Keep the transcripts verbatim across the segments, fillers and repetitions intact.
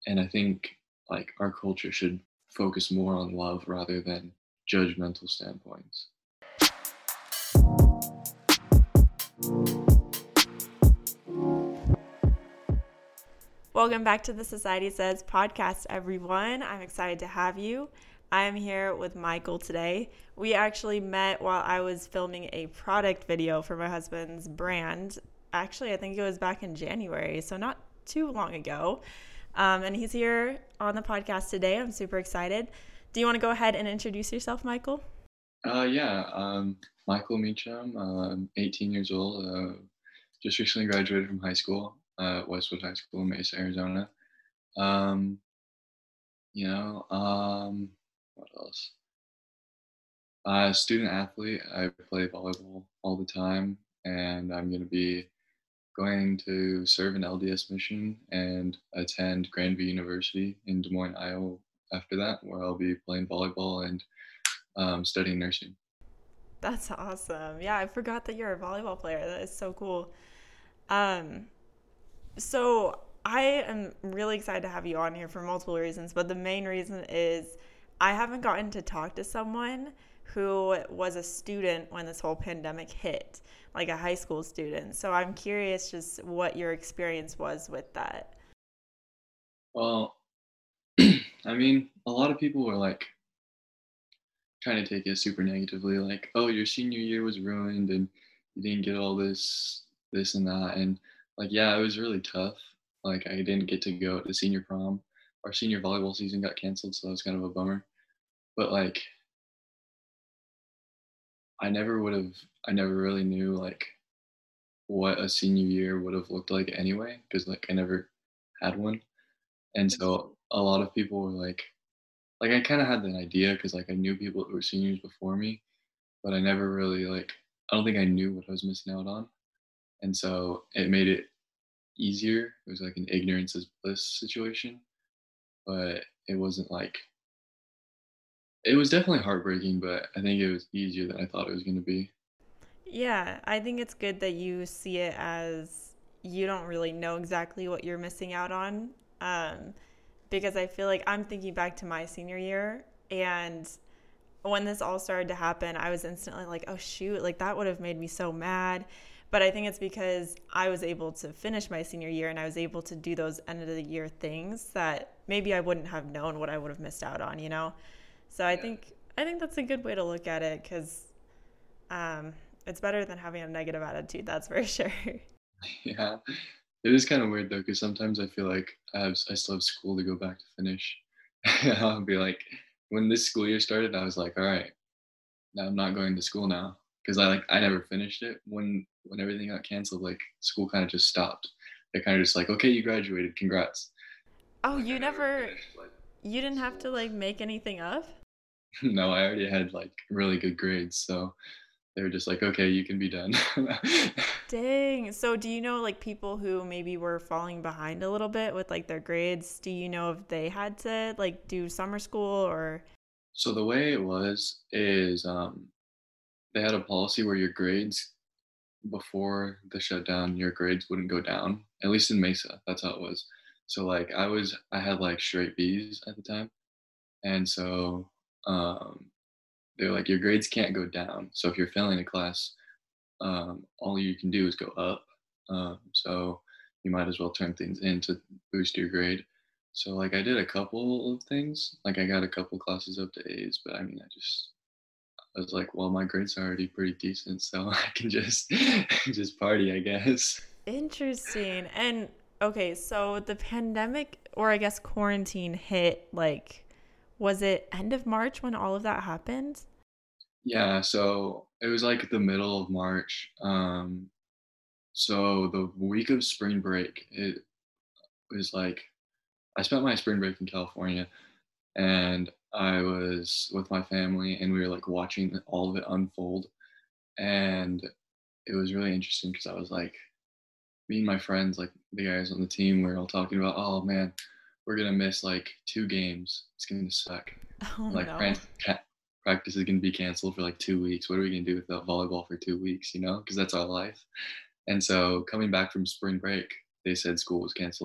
And I think like our culture should focus more on love rather than judgmental standpoints. Welcome back to the Society Says podcast, everyone. I'm excited to have you. I'm here with Michael today. We actually met while I was filming a product video for my husband's brand. Actually, I think it was back in January, so not too long ago. Um, and he's here on the podcast today. I'm super excited. Do you want to go ahead and introduce yourself, Michael? Uh, yeah, um, Michael Meacham, um, eighteen years old, uh, just recently graduated from high school, uh, Westwood High School in Mesa, Arizona. Um, you know, um, what else? Uh, student athlete. I play volleyball all the time, and I'm going to be going to serve an L D S mission and attend Grandview University in Des Moines, Iowa after that, where I'll be playing volleyball and um, studying nursing. That's awesome. Yeah, I forgot that you're a volleyball player. That is so cool. Um, So I am really excited to have you on here for multiple reasons, but the main reason is I haven't gotten to talk to someone who was a student when this whole pandemic hit, like a high school student. So I'm curious just what your experience was with that. Well, I mean, a lot of people were like trying to take it super negatively, like, "Oh, your senior year was ruined, and you didn't get all this, this, and that." And like, yeah, it was really tough. Like, I didn't get to go to senior prom. Our senior volleyball season got canceled, so that was kind of a bummer. But like, I never would have. I never really knew like what a senior year would have looked like anyway, because like I never had one. And so a lot of people were like, like I kind of had an idea because like I knew people who were seniors before me, but I never really like I don't think I knew what I was missing out on. And so it made it easier. It was like an ignorance is bliss situation, but it wasn't like it was definitely heartbreaking, but I think it was easier than I thought it was going to be. Yeah, I think it's good that you see it as you don't really know exactly what you're missing out on. Um, because I feel like I'm thinking back to my senior year, and when this all started to happen, I was instantly like, oh shoot, like that would have made me so mad. But I think it's because I was able to finish my senior year and I was able to do those end of the year things that maybe I wouldn't have known what I would have missed out on, you know? So I Yeah. think I think that's a good way to look at it because um, it's better than having a negative attitude, that's for sure. Yeah. It is kind of weird though, because sometimes I feel like I have I still have school to go back to finish. I'll be like, when this school year started, I was like, all right, now I'm not going to school now because I like I never finished it when when everything got canceled. Like school kind of just stopped. They're kind of just like, okay, you graduated, congrats. Oh, Like I you never never, finished like you didn't have school. to like make anything up? No, I already had like really good grades, so they were just like, okay, you can be done. Dang. So do you know like people who maybe were falling behind a little bit with like their grades? Do you know if they had to like do summer school or So the way it was is um, they had a policy where your grades before the shutdown, your grades wouldn't go down. At least in Mesa, that's how it was. So like I was, I had like straight B's at the time, and so um, they're like, your grades can't go down. So if you're failing a class, um, all you can do is go up. Um, so you might as well turn things in to boost your grade. So like I did a couple of things. Like I got a couple classes up to A's, but I mean I just I was like, well, my grades are already pretty decent, so I can just just party, I guess. interesting. And okay, so the pandemic or I guess quarantine hit like was it end of March when all of that happened? Yeah, so it was like the middle of March. Um, so the week of spring break, it was like I spent my spring break in California, and I was with my family, and we were like watching all of it unfold, and it was really interesting because I was like, me and my friends, like the guys on the team, we were all talking about, oh man, we're gonna miss like two games. It's gonna suck. Oh Like no. France practice is gonna be canceled for like two weeks. What are we gonna do without volleyball for two weeks? You know, because that's our life. And so coming back from spring break, they said school was canceled,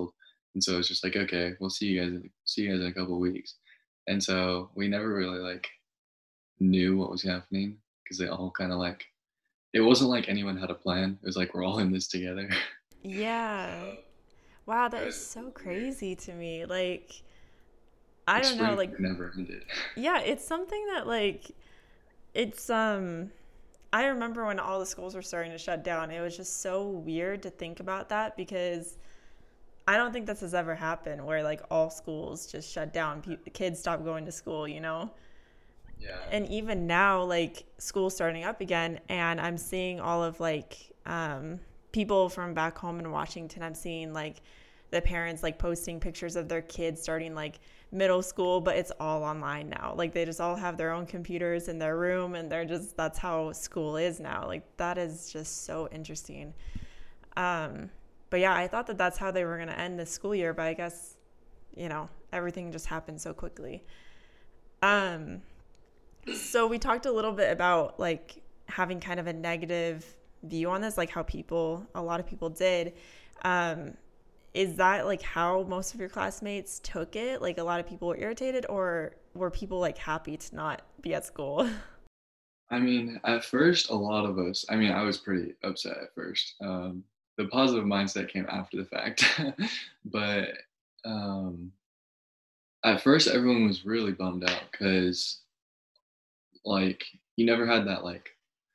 And so it's just like, okay, we'll see you guys in, see you guys in a couple of weeks. And so we never really like knew what was happening because they all kind of like it wasn't like anyone had a plan. It was like we're all in this together. Yeah. Um, Wow, it that is was so weird. crazy to me. Like, I Like don't know, spring like, never ended. yeah, it's something that like it's um I remember when all the schools were starting to shut down. It was just so weird to think about that because I don't think this has ever happened where like all schools just shut down. Pe- kids stop going to school, you know? Yeah. And even now, like school starting up again, and I'm seeing all of like um, people from back home in Washington. I'm seeing like the parents like posting pictures of their kids starting like middle school, but it's all online now. Like they just all have their own computers in their room, and they're just that's how school is now. Like that is just so interesting. Um, but yeah, I thought that that's how they were gonna end the school year, but I guess you know everything just happened so quickly. Yeah. Um, so we talked a little bit about like having kind of a negative view on this, like how people, a lot of people did. Um, is that like how most of your classmates took it? Like a lot of people were irritated, or were people like happy to not be at school? I mean, at first, a lot of us, I mean, I was pretty upset at first. Um, the positive mindset came after the fact. But um, at first, everyone was really bummed out because, like, you never had that, like,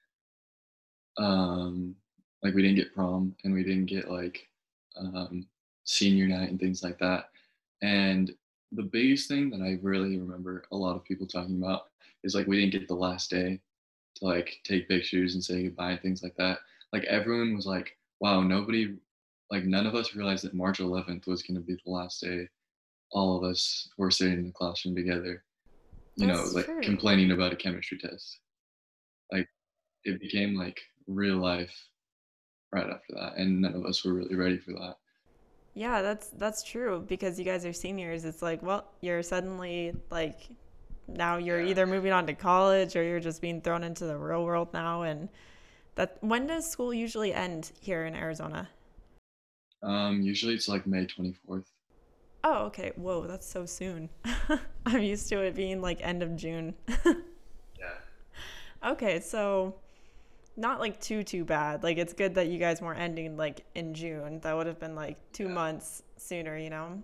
um, like we didn't get prom and we didn't get like um, senior night and things like that. And the biggest thing that I really remember a lot of people talking about is like we didn't get the last day to like take pictures and say goodbye and things like that. Like everyone was like, wow, nobody, like none of us realized that March eleventh was going to be the last day all of us were sitting in the classroom together, you know, That's like true. complaining about a chemistry test. Like it became like real life right after that, and none of us were really ready for that. Yeah, that's that's true because you guys are seniors. It's like, well, you're suddenly like now you're Yeah. either moving on to college or you're just being thrown into the real world now. And that when does school usually end here in Arizona? Um, usually it's like May twenty-fourth. Oh, okay. Whoa, that's so soon. I'm used to it being like end of June. Yeah. Okay, so not like too too bad. Like it's good that you guys weren't ending like in June. That would have been like two Yeah. months sooner, you know.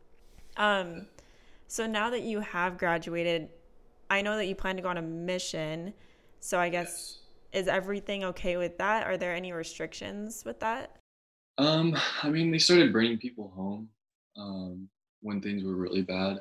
Um, so now that you have graduated, I know that you plan to go on a mission. So I guess Yes. is everything okay with that? Are there any restrictions with that? Um, I mean, they started bringing people home um, when things were really bad.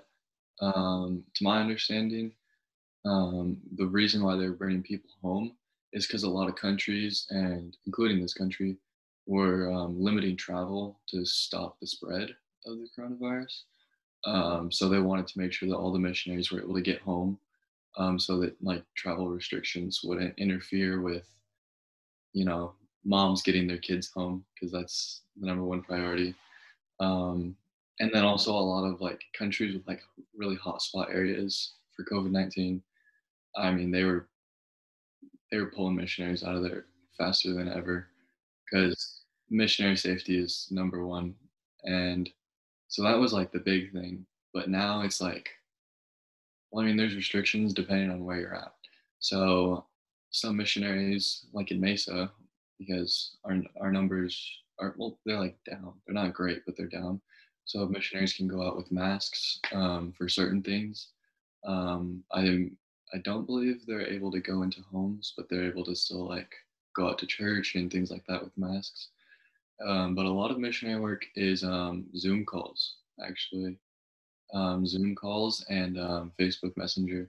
Um, to my understanding, um, the reason why they were bringing people home is because a lot of countries, and including this country, were um, limiting travel to stop the spread of the coronavirus. Um, so they wanted to make sure that all the missionaries were able to get home, um, so that like travel restrictions wouldn't interfere with you know moms getting their kids home because that's the number one priority. Um, and then also a lot of like countries with like really hotspot areas for COVID nineteen. I mean, they were they were pulling missionaries out of there faster than ever because missionary safety is number one. And so that was like the big thing. But now it's like, well, I mean, there's restrictions depending on where you're at. So some missionaries, like in Mesa, because our our numbers are well, they're like down. They're not great, but they're down. So missionaries can go out with masks um, for certain things. Um, I I don't believe they're able to go into homes, but they're able to still like go out to church and things like that with masks. Um, but a lot of missionary work is um, Zoom calls, actually um, Zoom calls and um, Facebook Messenger.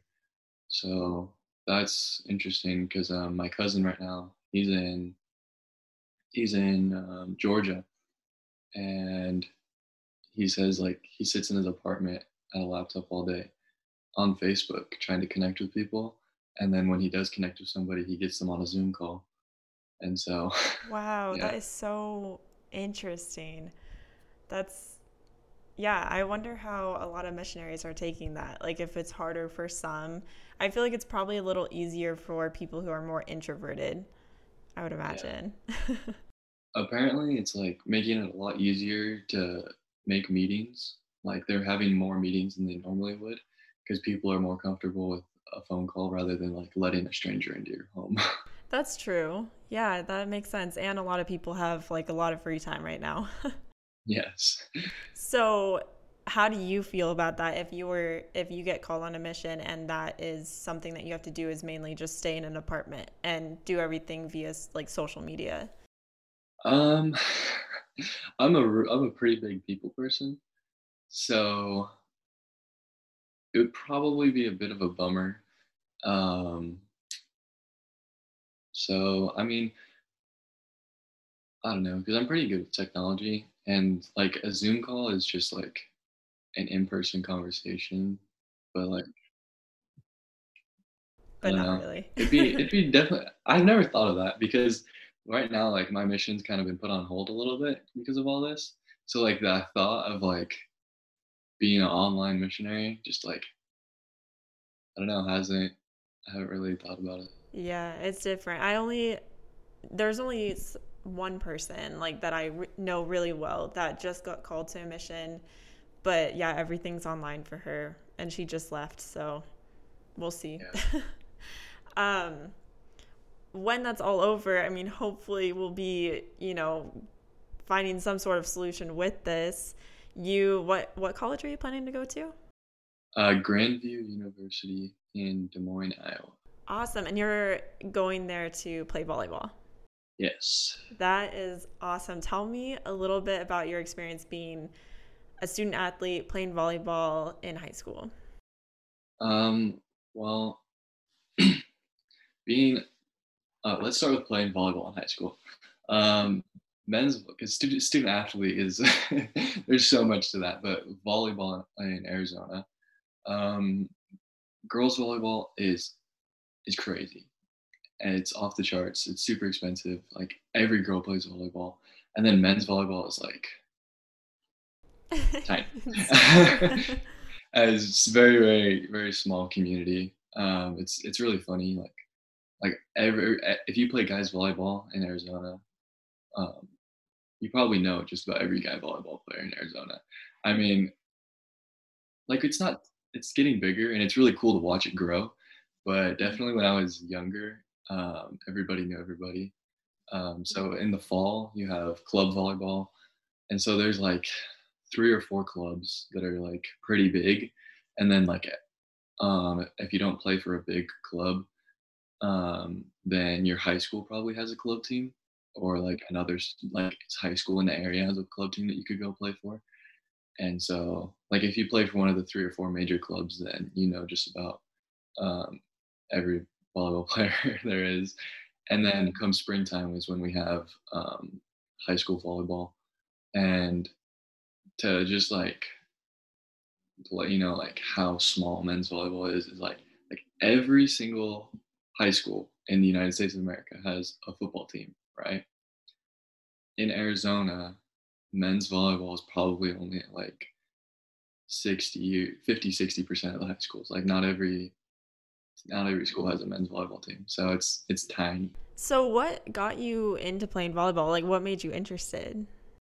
So that's interesting because um, my cousin right now he's in he's in um, Georgia, and he says like he sits in his apartment at a laptop all day on Facebook trying to connect with people, and then when he does connect with somebody, he gets them on a Zoom call, and so Wow, yeah, that is so interesting. That's, yeah, I wonder how a lot of missionaries are taking that. Like, if it's harder for some, I feel like it's probably a little easier for people who are more introverted, I would yeah. imagine. Apparently, it's like making it a lot easier to make meetings. Like they're having more meetings than they normally would because people are more comfortable with a phone call rather than like letting a stranger into your home. That's true. Yeah, that makes sense. And a lot of people have like a lot of free time right now. Yes. So, how do you feel about that if you were if you get called on a mission and that is something that you have to do is mainly just stay in an apartment and do everything via like social media? Um, I'm a r- I'm a pretty big people person, so it would probably be a bit of a bummer. Um, so I mean, I don't know because I'm pretty good with technology, and like a Zoom call is just like an in-person conversation, but like I But don't not know. really. It'd be it'd be definitely. I've never thought of that because right now, like my mission's kind of been put on hold a little bit because of all this. So like that thought of like being an online missionary, just like I don't know, hasn't I haven't really thought about it. Yeah, it's different. I only there's only s- one person like that I re- know really well that just got called to a mission, but yeah, everything's online for her and she just left, so we'll see. Yeah. um when that's all over, I mean, hopefully we'll be, you know, finding some sort of solution with this. You what what college are you planning to go to? Uh, Grandview University in Des Moines, Iowa. Awesome. And you're going there to play volleyball. Yes. That is awesome. Tell me a little bit about your experience being a student athlete playing volleyball in high school. Um. Well, being uh, let's start with playing volleyball in high school. Um, men's because student student athlete is there's so much to that, but volleyball in Arizona, um, girls volleyball is is crazy and it's off the charts. It's super expensive. Like every girl plays volleyball, and then men's volleyball is like tiny. Smaller. As it's very very very small community. Um, it's it's really funny. Like like every if you play guys volleyball in Arizona, um, you probably know just about every guy volleyball player in Arizona. I mean, like it's not it's getting bigger and it's really cool to watch it grow. But definitely when I was younger, um, everybody knew everybody. Um, so in the fall, you have club volleyball, and so there's like three or four clubs that are like pretty big, and then like um, if you don't play for a big club, um, then your high school probably has a club team, or like another s- like high school in the area has a club team that you could go play for. And so, like if you play for one of the three or four major clubs, then you know just about um, every volleyball player there is. And then come springtime is when we have um, high school volleyball, and to just like to let you know like how small men's volleyball is is like like every single high school in the United States of America has a football team, right? In Arizona, men's volleyball is probably only at like sixty, fifty, sixty percent of the high schools. Like not every not every school has a men's volleyball team. So it's it's tiny. So, what got you into playing volleyball? Like, what made you interested?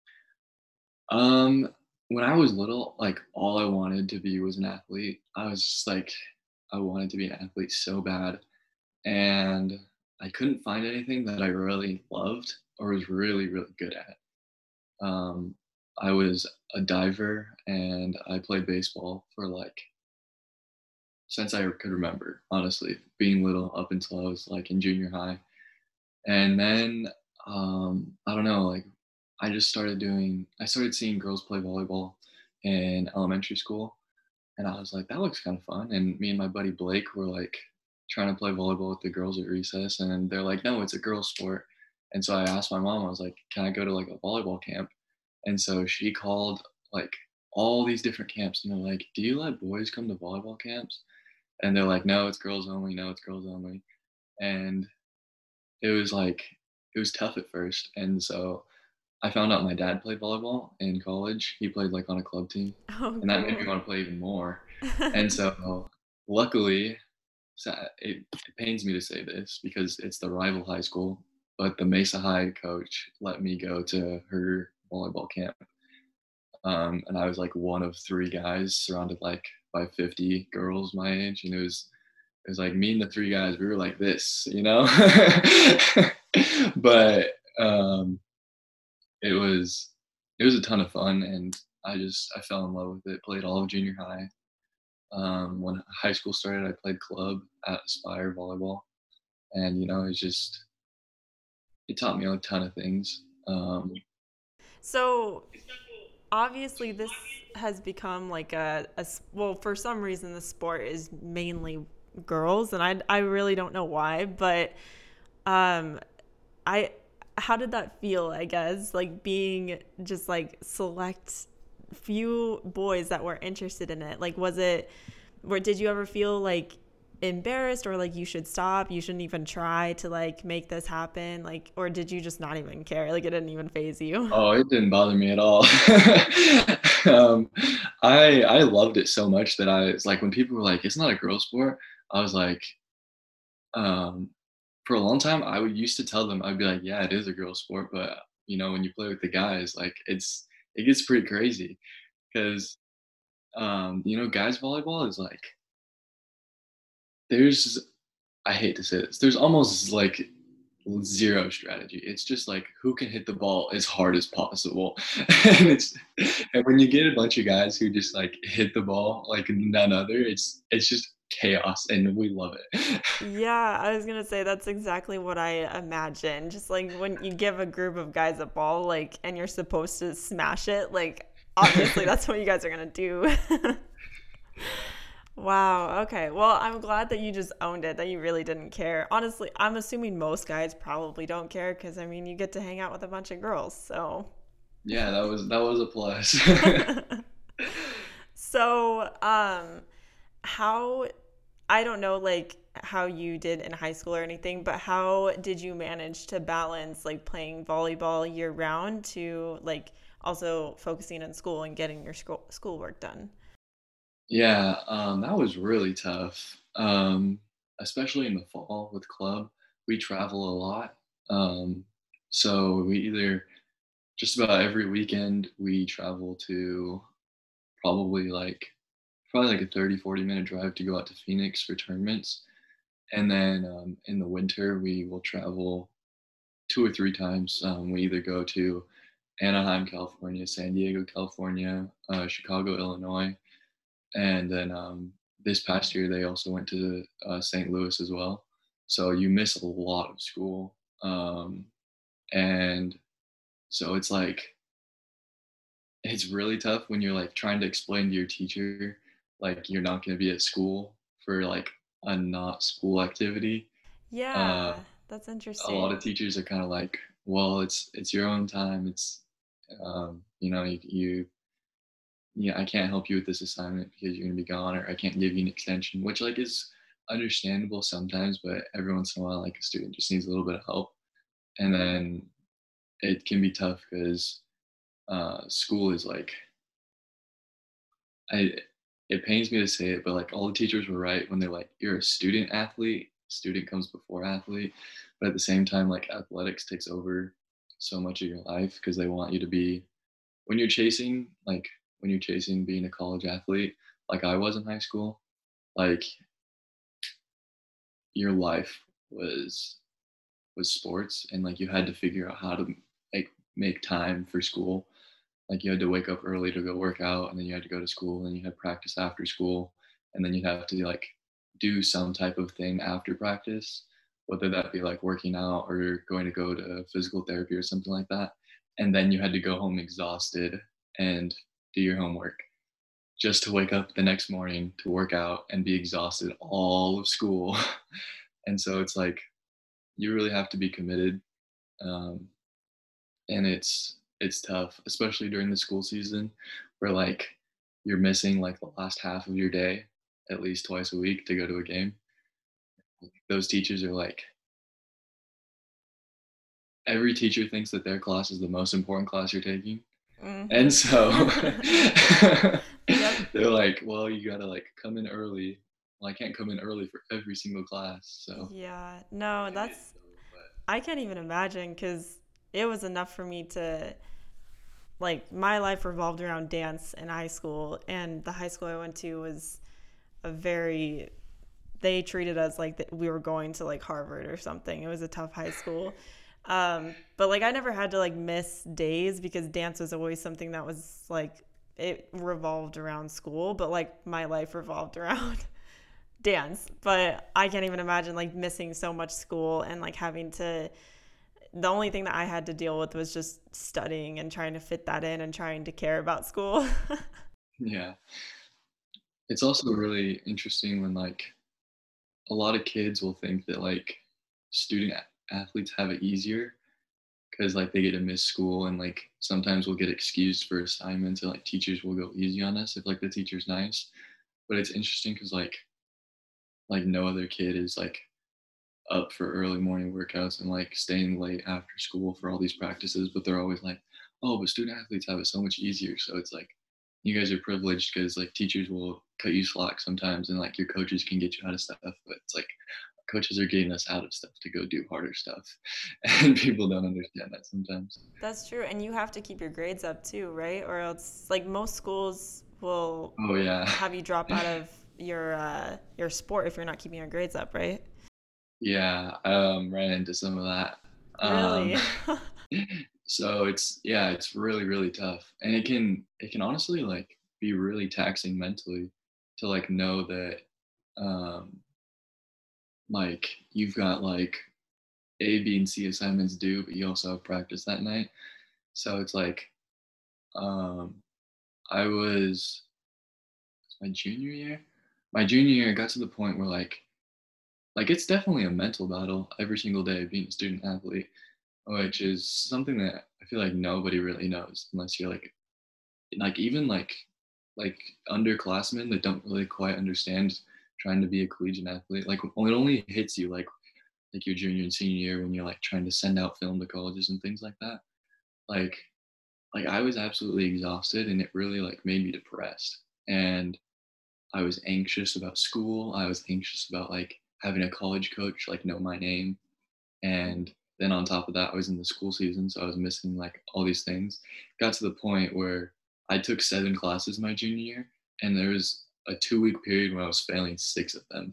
Um when I was little, like all I wanted to be was an athlete. I was just like I wanted to be an athlete so bad, and I couldn't find anything that I really loved or was really really good at. Um I was a diver and I played baseball for like since I could remember, honestly, being little up until I was like in junior high. And then um, I don't know, like I just started doing, I started seeing girls play volleyball in elementary school, and I was like, that looks kind of fun. And me and my buddy Blake were like trying to play volleyball with the girls at recess, and they're like, no, it's a girls' sport. And so I asked my mom, I was like, can I go to like a volleyball camp? And so she called like all these different camps, and they're like, do you let boys come to volleyball camps? And they're like, no, it's girls only, no, it's girls only. And it was like it was tough at first. And so I found out my dad played volleyball in college. He played like on a club team, Oh, and that made me cool. want to play even more. And so luckily, so it, it pains me to say this because it's the rival high school, but the Mesa High coach let me go to her volleyball camp. Um, and I was like one of three guys surrounded like by fifty girls my age, and it was it was like me and the three guys. We were like this, you know. But um, it was it was a ton of fun, and I just I fell in love with it. Played all of junior high. Um, when high school started, I played club at Aspire volleyball, and you know, it's just it taught me a ton of things. Um, So obviously this has become like a, a well, for some reason the sport is mainly girls, and I I really don't know why, but um I how did that feel, I guess, like being just like select few boys that were interested in it? Like was it where did you ever feel like embarrassed or like you should stop, you shouldn't even try to like make this happen, like, or did you just not even care, like it didn't even phase you? oh, it didn't bother me at all. um, I I loved it so much that I it's like when people were like, "It's not a girl sport," I was like, um, for a long time, I would used to tell them, I'd be like, "Yeah, it is a girl sport," but you know, when you play with the guys, like it's it gets pretty crazy because um, you know, guys volleyball is like there's I hate to say this, there's almost like zero strategy. It's just like who can hit the ball as hard as possible. and it's and when you get a bunch of guys who just like hit the ball like none other, it's it's just chaos and we love it. Yeah, I was gonna say that's exactly what I imagine. Just like when you give a group of guys a ball, like, and you're supposed to smash it, like, obviously that's what you guys are gonna do. Wow. Okay. Well, I'm glad that you just owned it, that you really didn't care. Honestly, I'm assuming most guys probably don't care because, I mean, you get to hang out with a bunch of girls. So, Yeah, that was that was a plus. so, um, how, I don't know, like, how you did in high school or anything, but how did you manage to balance like playing volleyball year round to like also focusing on school and getting your school schoolwork done? Yeah, um, that was really tough. Um, especially in the fall with club, we travel a lot. Um, so we either just about every weekend we travel to probably like probably like a thirty forty minute drive to go out to Phoenix for tournaments. And then um, in the winter, we will travel two or three times. Um, we either go to Anaheim, California, San Diego, California, uh, Chicago, Illinois, and then um, this past year they also went to uh, Saint Louis as well. So you miss a lot of school, um, and so it's like it's really tough when you're like trying to explain to your teacher like you're not going to be at school for like a not school activity. Uh, Yeah, that's a lot of interesting. teachers are kind of like, well, it's it's your own time. It's um, you know you, you yeah, I can't help you with this assignment because you're gonna be gone, or I can't give you an extension, which like is understandable sometimes, but every once in a while, like a student just needs a little bit of help, and then it can be tough because uh, school is like I it pains me to say it, but like all the teachers were right when they're like, you're a student athlete, student comes before athlete. But at the same time, like athletics takes over so much of your life because they want you to be when you're chasing like when you're chasing being a college athlete, like I was in high school, like your life was was sports and like you had to figure out how to like make time for school. Like you had to wake up early to go work out, and then you had to go to school, and then you had practice after school, and then you'd have to like do some type of thing after practice, whether that be like working out or going to go to physical therapy or something like that. And then you had to go home exhausted and do your homework just to wake up the next morning to work out and be exhausted all of school. And so it's like you really have to be committed. Um, and it's it's tough, especially during the school season where like you're missing like the last half of your day at least twice a week to go to a game. Those teachers are like every teacher thinks that their class is the most important class you're taking. And Mm-hmm. so Yep. they're like, well, you gotta like come in early. Well, I can't come in early for every single class. So Yeah. No, it is that's, though, but I can't even imagine because it was enough for me to like my life revolved around dance in high school, and the high school I went to was a very, they treated us like that we were going to like Harvard or something. It was a tough high school. Um, but like I never had to like miss days because dance was always something that was like it revolved around school, but like my life revolved around dance. But I can't even imagine like missing so much school and like having to, the only thing that I had to deal with was just studying and trying to fit that in and trying to care about school. Yeah. It's also really interesting when like a lot of kids will think that like student a- athletes have it easier because like they get to miss school and like sometimes we'll get excused for assignments and like teachers will go easy on us if like the teacher's nice. But it's interesting because like like no other kid is like up for early morning workouts and like staying late after school for all these practices, but they're always like, oh, but student athletes have it so much easier. So it's like you guys are privileged because like teachers will cut you slack sometimes and like your coaches can get you out of stuff, but it's like coaches are getting us out of stuff to go do harder stuff. And people don't understand that sometimes. That's true. And you have to keep your grades up too, right? Or else, like most schools will Oh yeah. have you drop out of your uh, your sport if you're not keeping your grades up, right? Yeah, um, ran into some of that. Um, Really? so it's yeah, it's really really tough, and it can it can honestly like be really taxing mentally to like know that um, like you've got like A, B, and C assignments due, but you also have practice that night. So it's like um, I was my junior year. My junior year, I got to the point where like like it's definitely a mental battle every single day being a student athlete, which is something that I feel like nobody really knows unless you're like like even like like underclassmen that don't really quite understand trying to be a collegiate athlete. Like it only hits you like like your junior and senior year when you're like trying to send out film to colleges and things like that. Like like I was absolutely exhausted and it really like made me depressed. And I was anxious about school. I was anxious about like having a college coach like know my name. And then on top of that, I was in the school season, so I was missing like all these things. Got to the point where I took seven classes my junior year, and there was a two week period where I was failing six of them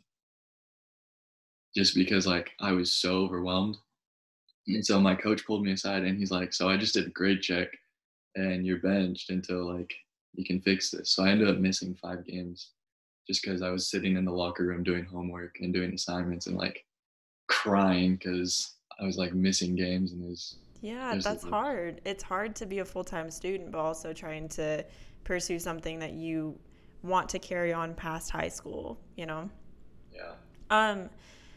just because like I was so overwhelmed. And so my coach pulled me aside and he's like, "So I just did a grade check and you're benched until like you can fix this." So I ended up missing five games just because I was sitting in the locker room doing homework and doing assignments and like crying because I was like missing games and it was it Yeah, was the that's worst. hard. It's hard to be a full-time student, but also trying to pursue something that you want to carry on past high school, you know? Yeah. Um,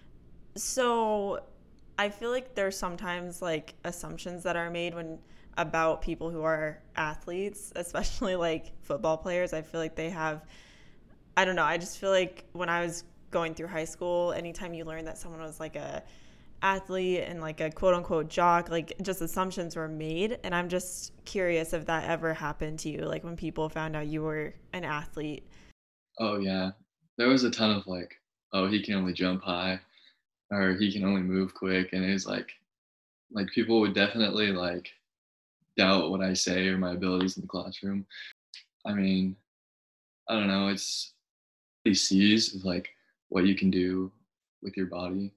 so I feel like there's sometimes like assumptions that are made when about people who are athletes, especially like football players. I feel like they have, I don't know, I just feel like when I was going through high school, anytime you learn that someone was like a athlete and like a quote unquote jock, like just assumptions were made. And I'm just curious if that ever happened to you, like when people found out you were an athlete. Oh yeah. There was a ton of like, oh, he can only jump high or he can only move quick, and it's like like people would definitely like doubt what I say or my abilities in the classroom. I mean, I don't know. It's he sees is like what you can do with your body,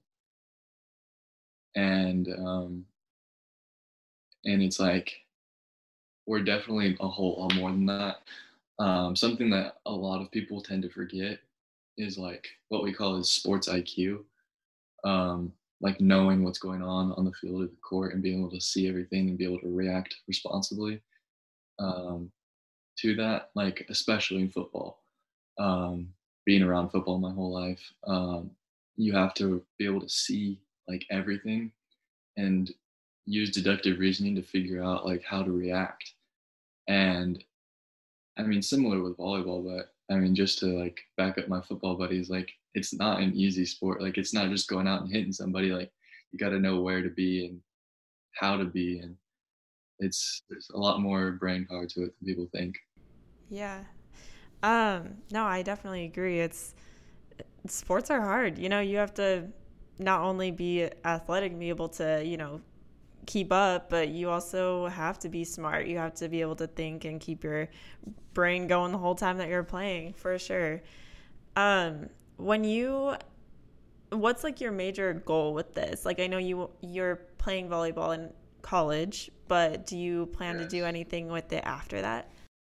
and um, and it's like we're definitely a whole lot more than that. Um, something that a lot of people tend to forget is like what we call is sports I Q, um, like knowing what's going on on the field of the court and being able to see everything and be able to react responsibly um, to that. Like especially in football, um, being around football my whole life, um, you have to be able to see like everything and use deductive reasoning to figure out like how to react. And I mean, similar with volleyball, but I mean, just to like back up my football buddies, like it's not an easy sport. Like it's not just going out and hitting somebody. Like you got to know where to be and how to be, and it's there's a lot more brain power to it than people think. Yeah. Um, no, I definitely agree. It's sports are hard. You know, you have to not only be athletic and be able to, you know, keep up, but you also have to be smart. You have to be able to think and keep your brain going the whole time that you're playing, for sure. Um, when you, what's like your major goal with this? Like I know you you're playing volleyball in college, but do you plan to do Yes. anything with it after that?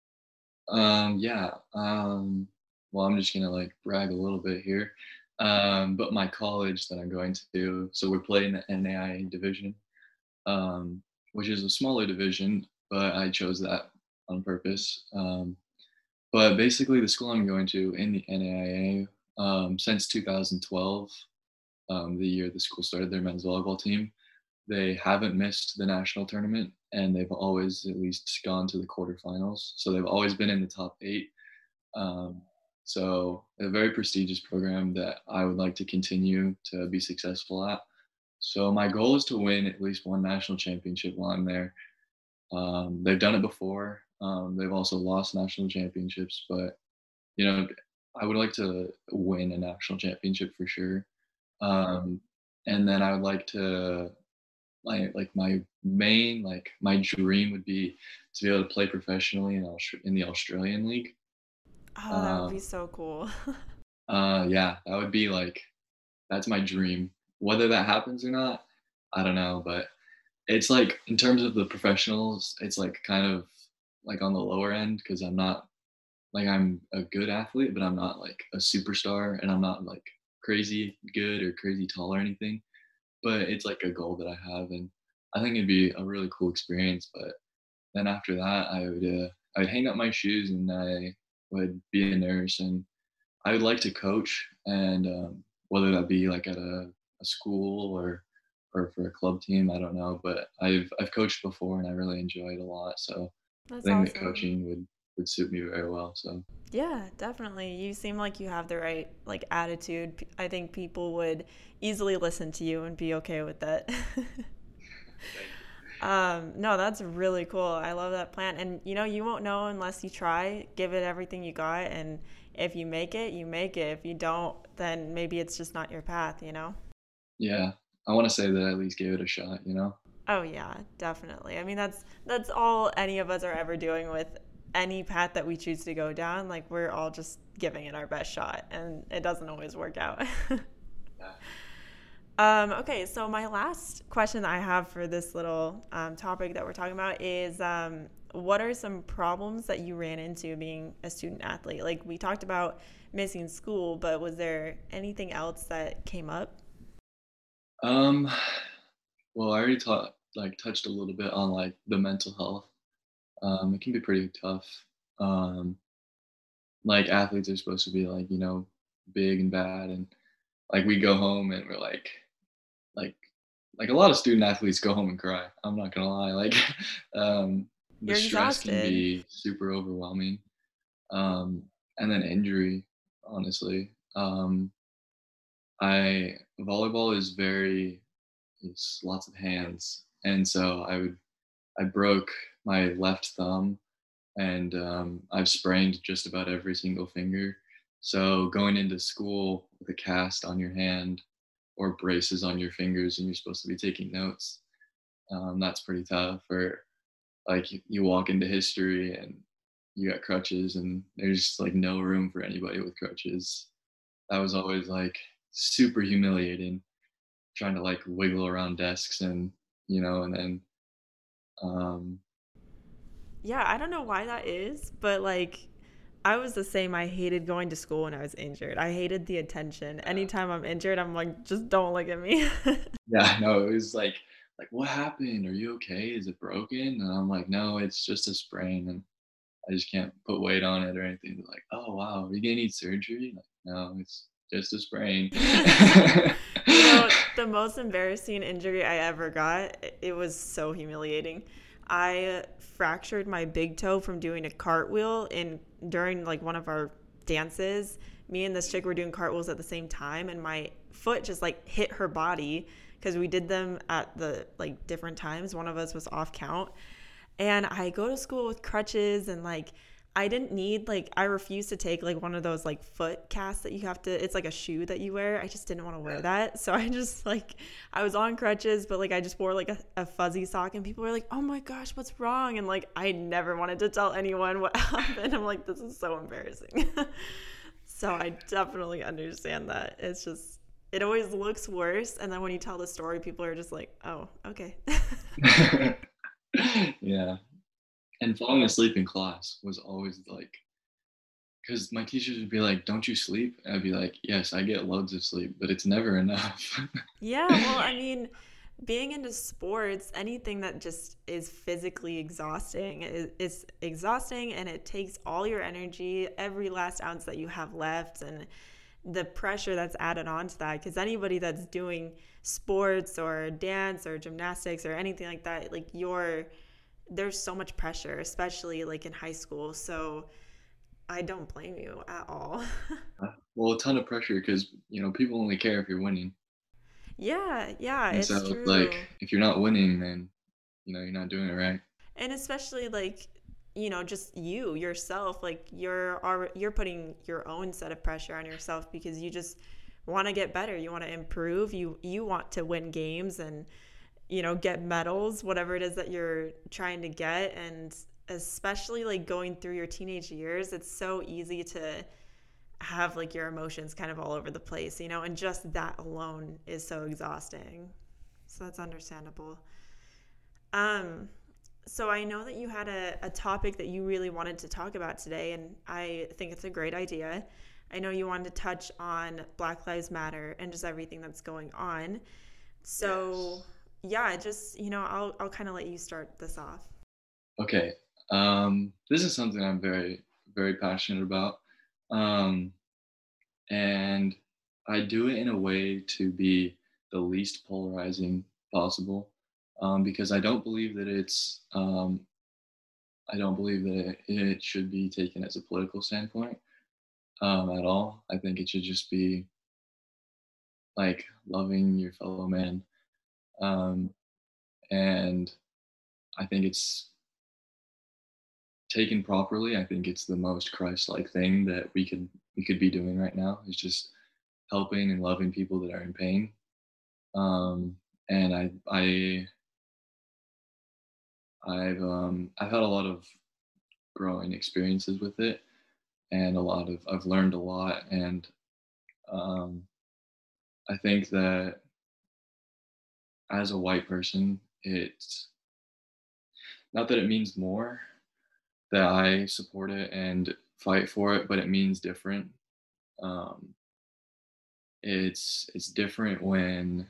Um, yeah. Um, well, I'm just gonna like brag a little bit here. Um, but my college that I'm going to, so we're playing the N A I A division, um, which is a smaller division, but I chose that on purpose. Um, but basically, the school I'm going to in the N A I A, um, since two thousand twelve, um, the year the school started their men's volleyball team, they haven't missed the national tournament, and they've always at least gone to the quarterfinals. So they've always been in the top eight. Um, so a very prestigious program that I would like to continue to be successful at. So my goal is to win at least one national championship while I'm there. Um, they've done it before. Um, they've also lost national championships, but you know, I would like to win a national championship for sure. Um, and then I would like to my like my main like my dream would be to be able to play professionally in Austra- in the Australian League. Oh, that would be Um, so cool. uh, yeah, that would be like that's my dream. Whether that happens or not, I don't know, but it's like in terms of the professionals, it's like kind of like on the lower end because I'm not like I'm a good athlete, but I'm not like a superstar, and I'm not like crazy good or crazy tall or anything. But it's like a goal that I have, and I think it'd be a really cool experience. But then after that, I would uh, I would hang up my shoes and I would be a nurse, and I would like to coach, and um, whether that be like at a, a school or or for a club team, I don't know. But I've I've coached before, and I really enjoy it a lot. So I That's think that awesome. coaching would would suit me very well. So Yeah, definitely. You seem like you have the right like attitude. P- I think people would easily listen to you and be okay with that. thank you. Um, no, that's really cool. I love that plan. And you know, you won't know unless you try. Give it everything you got, and if you make it, you make it. If you don't, then maybe it's just not your path, you know? Yeah, I want to say that I at least gave it a shot. You know. Oh yeah, definitely. I mean, that's that's all any of us are ever doing with any path that we choose to go down. Like we're all just giving it our best shot, and it doesn't always work out. Yeah. Um, okay, so my last question that I have for this little um, topic that we're talking about is um, what are some problems that you ran into being a student athlete? Like we talked about missing school, but was there anything else that came up? Um. Well, I already taught like touched a little bit on like the mental health. Um, it can be pretty tough. Um, like athletes are supposed to be like you know big and bad, and like we go home and we're like like like a lot of student athletes go home and cry. I'm not gonna lie. Like um, the You're stress can exhausted. be super overwhelming. Um, and then injury, honestly. Um, I volleyball is very it's lots of hands, and so I would I broke my left thumb, and um, I've sprained just about every single finger. So going into school with a cast on your hand or braces on your fingers, and you're supposed to be taking notes, um, that's pretty tough. Or like you, you walk into history and you got crutches, and there's like no room for anybody with crutches. That was always like super humiliating, trying to like wiggle around desks and you know, and then um, Yeah, I don't know why that is, but like I was the same. I hated going to school when I was injured. I hated the attention. yeah. Anytime I'm injured, I'm like, just don't look at me. Yeah, no, it was like like, "What happened? Are you okay? Is it broken?" And I'm like, "No, it's just a sprain, and I just can't put weight on it or anything." They're like, "Oh, wow, are you gonna need surgery?" Like, "No, it's just a sprain." You know, the most embarrassing injury I ever got, it was so humiliating. I fractured my big toe from doing a cartwheel in during like one of our dances. Me and this chick were doing cartwheels at the same time, and my foot just like hit her body because we did them at the like different times. One of us was off count, and I go to school with crutches and like I didn't need like I refused to take like one of those like foot casts that you have to it's like a shoe that you wear. I just didn't want to wear Yeah. that. So I just like I was on crutches, but like I just wore like a, a fuzzy sock and people were like, "Oh my gosh, what's wrong?" And like I never wanted to tell anyone what happened. I'm like, this is so embarrassing. So I definitely understand that. It's just it always looks worse and then when you tell the story people are just like, "Oh, okay." Yeah. And falling asleep in class was always like, because my teachers would be like, "Don't you sleep?" And I'd be like, "Yes, I get loads of sleep, but it's never enough." Yeah, well, I mean, being into sports, anything that just is physically exhausting is, is exhausting and it takes all your energy, every last ounce that you have left, and the pressure that's added on to that. Because anybody that's doing sports or dance or gymnastics or anything like that, like you're, there's so much pressure, especially like in high school. So I don't blame you at all. Well, a ton of pressure because, you know, people only care if you're winning. Yeah, yeah, And it's so it's like, true. if you're not winning, then, you know, you're not doing it right. And especially like you know just you yourself like you're are you're putting your own set of pressure on yourself because you just want to get better, you want to improve, you you want to win games and you know get medals, whatever it is that you're trying to get. And especially like going through your teenage years, it's so easy to have like your emotions kind of all over the place, you know, and just that alone is so exhausting. So that's understandable. um so I know that you had a, a topic that you really wanted to talk about today, and I think it's a great idea. I know you wanted to touch on Black Lives Matter and just everything that's going on. So Yes. yeah, just you know, I'll I'll kind of let you start this off. Okay. Um, this is something I'm very, very passionate about. Um, and I do it in a way to be the least polarizing possible, um, because I don't believe that it's um, I don't believe that it, it should be taken as a political standpoint, um, at all. I think it should just be like loving your fellow man, um, and I think it's taken properly. I think it's the most Christ-like thing that we could we could be doing right now is just helping and loving people that are in pain. Um, and I I I've um, I've had a lot of growing experiences with it, and a lot of I've learned a lot, and um, I think that as a white person, it's not that it means more that I support it and fight for it, but it means different. Um, it's it's different when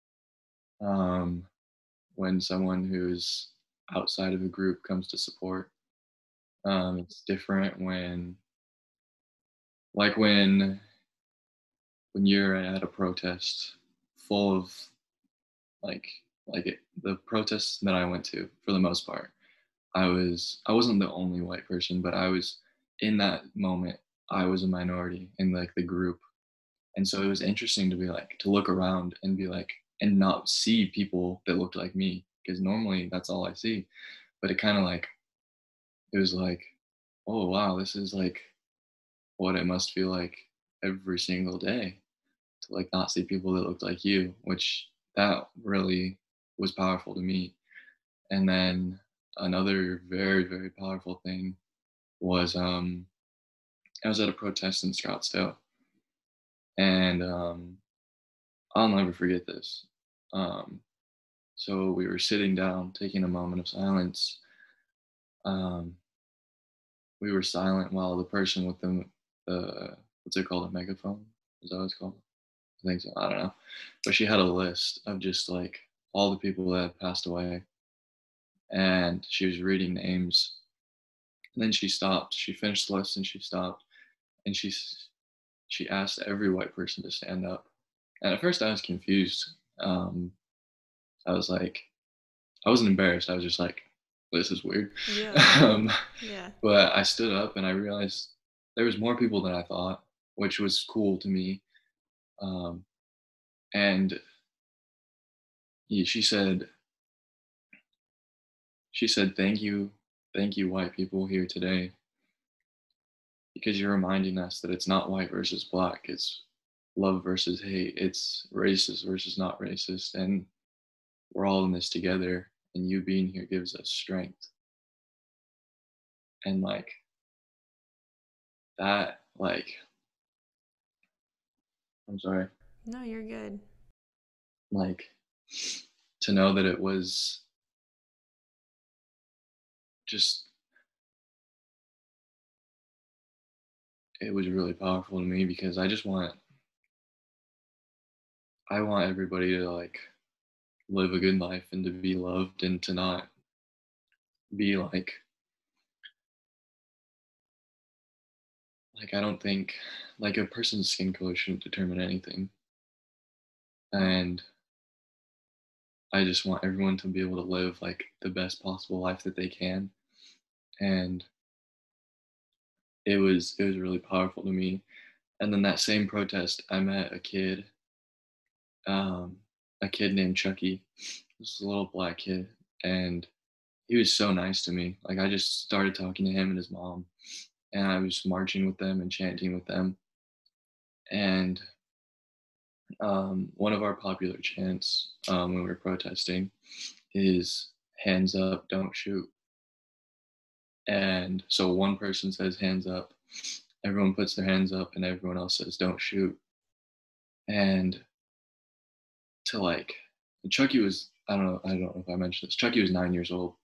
um, when someone who's outside of a group comes to support. Um, it's different when, like when when you're at a protest full of like like it, the protests that I went to for the most part, I was I wasn't the only white person, but I was in that moment. I was a minority in like the group, and so it was interesting to be like to look around and be like and not see people that looked like me because normally that's all I see. But it kind of like it was like, oh wow, this is like what it must feel like every single day to like not see people that looked like you, which that really was powerful to me. And then another very, very powerful thing was um I was at a protest in Scottsdale, and um I'll never forget this. Um so we were sitting down, taking a moment of silence. Um we were silent while the person with the the what's it called, a megaphone? Is that what it's called? I think so. I don't know. But she had a list of just like all the people that had passed away, and she was reading names. And then she stopped. She finished the list and she stopped, and she s- she asked every white person to stand up. And at first, I was confused. Um, I was like, I wasn't embarrassed. I was just like, this is weird. Yeah. um, Yeah. but I stood up and I realized there was more people than I thought, which was cool to me. Um, and he, she said, She said, "Thank you, thank you, white people here today. because you're reminding us that it's not white versus black, it's love versus hate, it's racist versus not racist, and we're all in this together. And you being here gives us strength. And like that, like, I'm sorry, No, you're good. like to know that it was just, it was really powerful to me because I just want, I want everybody to like live a good life and to be loved and to not be like, like I don't think like a person's skin color shouldn't determine anything. And I just want everyone to be able to live like the best possible life that they can. And it was it was really powerful to me. And then that same protest, I met a kid, um, a kid named Chucky. This was a little black kid, and he was so nice to me. Like I just started talking to him and his mom, and I was marching with them and chanting with them. And um, one of our popular chants um, when we were protesting is "Hands up, don't shoot." And so one person says "Hands up," everyone puts their hands up, and everyone else says "Don't shoot." And to like, Chucky was, I don't know, I don't know if I mentioned this. Chucky was nine years old,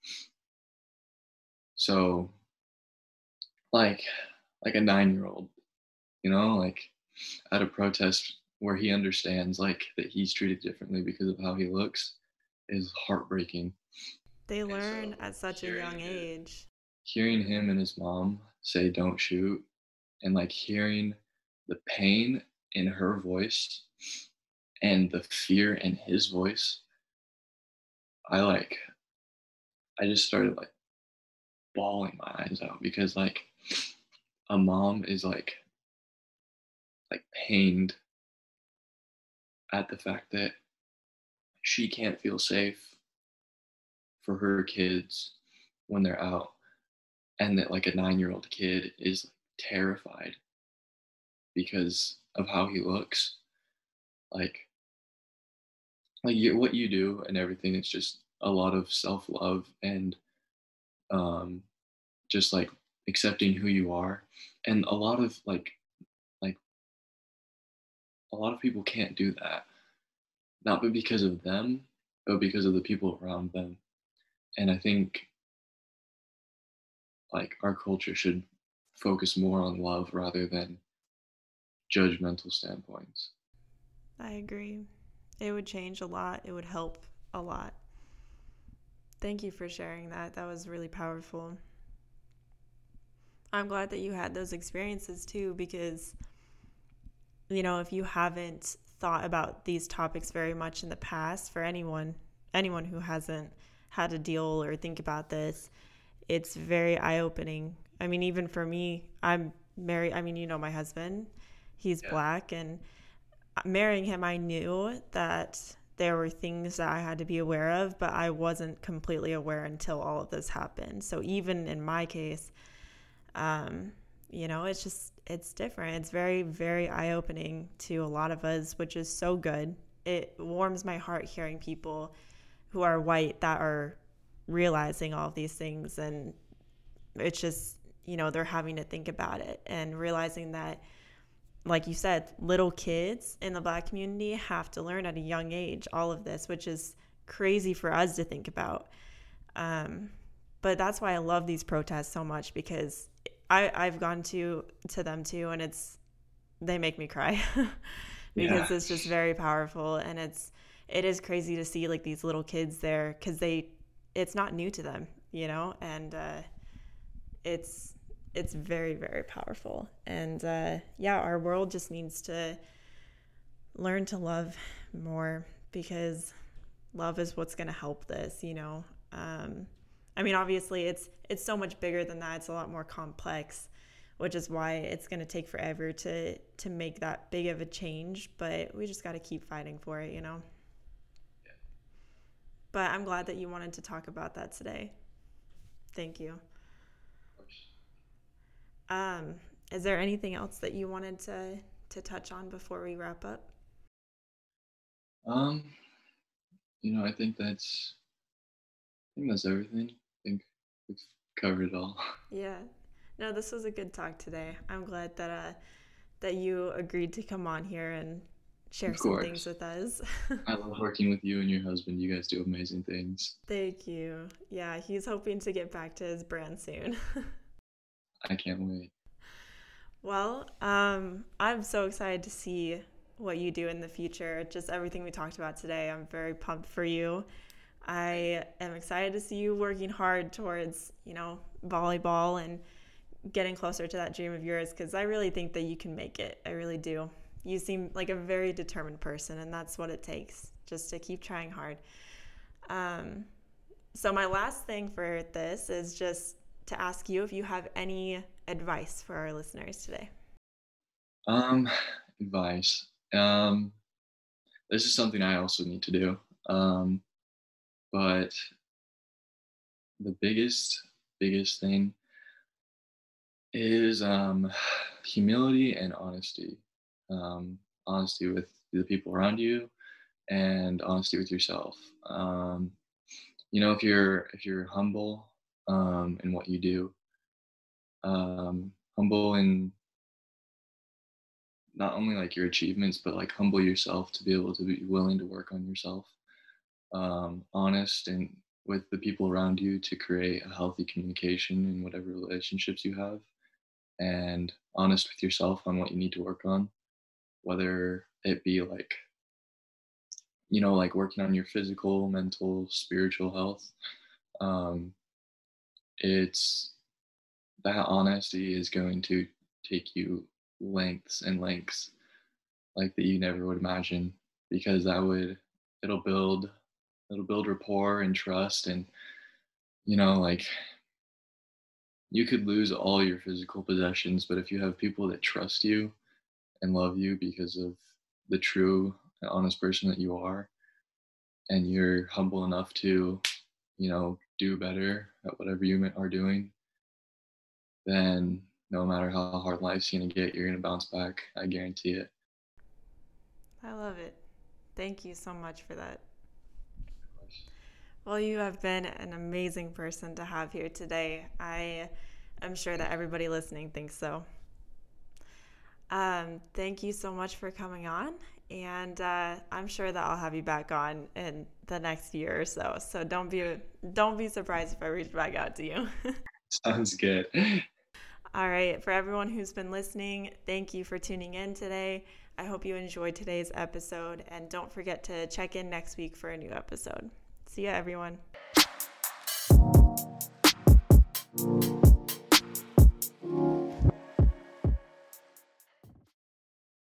so like, like a nine year old, you know, like at a protest where he understands like that he's treated differently because of how he looks is heartbreaking. They And learn so at such a hearing young his, age. hearing him and his mom say "Don't shoot," and like hearing the pain in her voice and the fear in his voice, I like, I just started like bawling my eyes out because like a mom is like like pained at the fact that she can't feel safe for her kids when they're out, and that like a nine-year-old kid is terrified because of how he looks. Like like you, what you do and everything, it's just a lot of self-love and um just like accepting who you are. And a lot of like like a lot of people can't do that, not but because of them, but because of the people around them. And I think like our culture should focus more on love rather than judgmental standpoints. I agree. It would change a lot. It would help a lot. Thank you for sharing that. That was really powerful. I'm glad that you had those experiences too, because, you know, if you haven't thought about these topics very much in the past, for anyone, anyone who hasn't had to deal or think about this, it's very eye opening. I mean, even for me, I'm married. I mean, you know, my husband, he's Yeah. black, and marrying him, I knew that there were things that I had to be aware of, but I wasn't completely aware until all of this happened. So even in my case, um, you know, it's just, it's different. It's very, very eye opening to a lot of us, which is so good. It warms my heart hearing people who are white that are realizing all of these things. And it's just, you know, they're having to think about it and realizing that, like you said, little kids in the black community have to learn at a young age all of this, which is crazy for us to think about. Um, but that's why I love these protests so much, because I, I've gone to to them too, and it's they make me cry Yeah. because it's just very powerful, and it's it is crazy to see like these little kids there because they it's not new to them, you know, and uh, it's it's very, very powerful. And uh, yeah, our world just needs to learn to love more, because love is what's going to help this, you know. um, I mean, obviously it's it's so much bigger than that. It's a lot more complex, which is why it's going to take forever to to make that big of a change, but we just got to keep fighting for it, you know. But I'm glad that you wanted to talk about that today. Thank you. Of course. um, Is there anything else that you wanted to to touch on before we wrap up? Um, you know, I think that's I think that's everything. I think we've covered it all. Yeah. No, this was a good talk today. I'm glad that uh that you agreed to come on here and share Of some things course. with us. I love working with you and your husband. You guys do amazing things. Thank you. Yeah, he's hoping to get back to his brand soon. I can't wait. Well, um, I'm so excited to see what you do in the future. Just everything we talked about today. I'm very pumped for you. I am excited to see you working hard towards, you know, volleyball and getting closer to that dream of yours because I really think that you can make it. I really do. You seem like a very determined person, and that's what it takes, just to keep trying hard. Um, so, my last thing for this is just to ask you if you have any advice for our listeners today. Um, advice. Um, this is something I also need to do. Um, but the biggest, biggest thing is um, humility and honesty. Um, honesty with the people around you, and honesty with yourself. Um, you know, if you're if you're humble um, in what you do, um, humble in not only like your achievements, but like humble yourself to be able to be willing to work on yourself. Um, honest and with the people around you to create a healthy communication in whatever relationships you have, and honest with yourself on what you need to work on, whether it be like you know like working on your physical, mental, spiritual health. Um, it's that honesty is going to take you lengths and lengths like that you never would imagine, because that would it'll build it'll build rapport and trust. And you know like you could lose all your physical possessions, but if you have people that trust you and love you because of the true and honest person that you are, and you're humble enough to you know do better at whatever you are doing, then no matter how hard life's going to get, you're going to bounce back. I guarantee it. I love it. Thank you so much for that. Well, you have been an amazing person to have here today. I am sure that everybody listening thinks so. Um, thank you so much for coming on, and uh, I'm sure that I'll have you back on in the next year or so. So don't be don't be surprised if I reach back out to you. Sounds good. All right, for everyone who's been listening, thank you for tuning in today. I hope you enjoyed today's episode, and don't forget to check in next week for a new episode. See ya, everyone.